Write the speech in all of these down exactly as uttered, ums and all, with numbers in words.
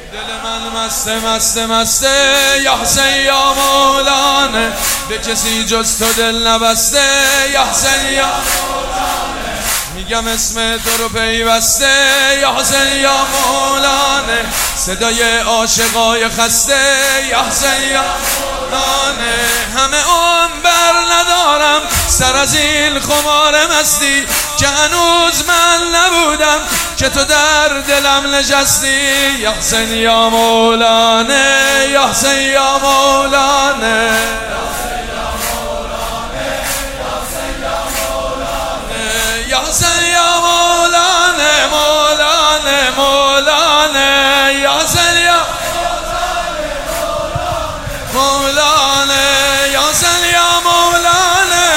دل من مسته مسته مسته یا حسین یا مولانا، به کسی جز تو دل نبسته یا حسین یا مولانا، میگم اسم تو رو پیوسته یا حسین یا مولانا، صدای عاشقای خسته یا حسین یا مولانا. همه عمر بر ندارم سر از این خمار مستی، که هنوز من نبودم که تو در دلم نشستی یا حسین یا مولانا، یا حسین یا مولانا، یا حسین یا مولانا، مولانا مولانا، یا حسین یا مولانا، یا حسین یا مولانا.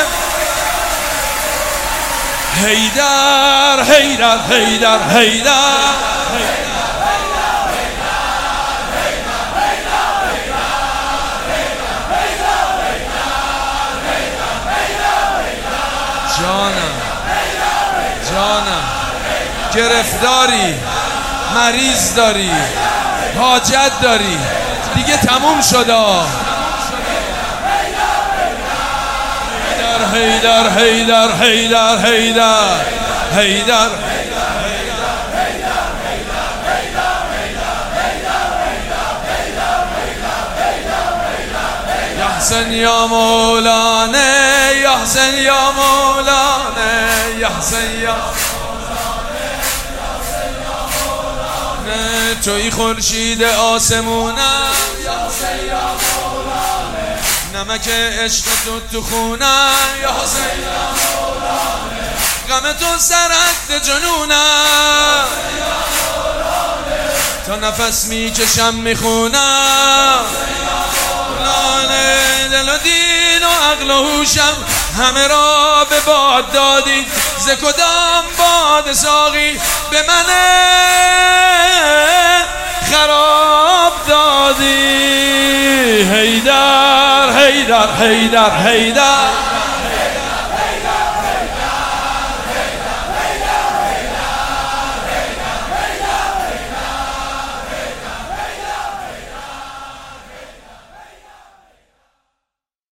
حیدر حیدر حیدر حیدر جانم جانم، گرفتاری، مریض داری، حاجت داری، دیگه تموم شده. حیدر حیدر حیدر حیدر حیدر یا حسین یا مولانا، یا حسین یا مولانا، یا حسین یا مولانا. توی خورشید آسمونم یا حسین یا مولانا، نمک عشق تو تو خونم یا حسین یا مولانا، غم تو سرحد جنونم تا نفس میکشم میخونم. دل و دین و عقل و هوشم همه را به باد دادی، ز کدام باد ساقی به من خراب دادی. حیدر حیدر حیدر حیدر